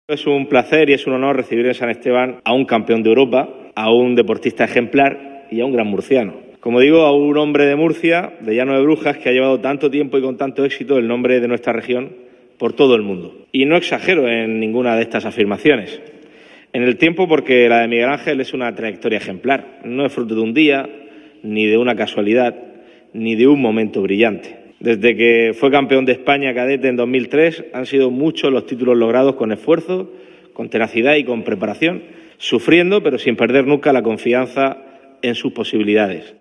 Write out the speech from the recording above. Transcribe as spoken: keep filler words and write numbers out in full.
Es un placer y es un honor recibir en San Esteban a un campeón de Europa, a un deportista ejemplar y a un gran murciano. Como digo, a un hombre de Murcia, de Llano de Brujas, que ha llevado tanto tiempo y con tanto éxito el nombre de nuestra región por todo el mundo. Y no exagero en ninguna de estas afirmaciones. En el tiempo, porque la de Miguel Ángel es una trayectoria ejemplar. No es fruto de un día, ni de una casualidad, ni de un momento brillante. Desde que fue campeón de España cadete en dos mil tres, han sido muchos los títulos logrados con esfuerzo, con tenacidad y con preparación, sufriendo pero sin perder nunca la confianza en sus posibilidades.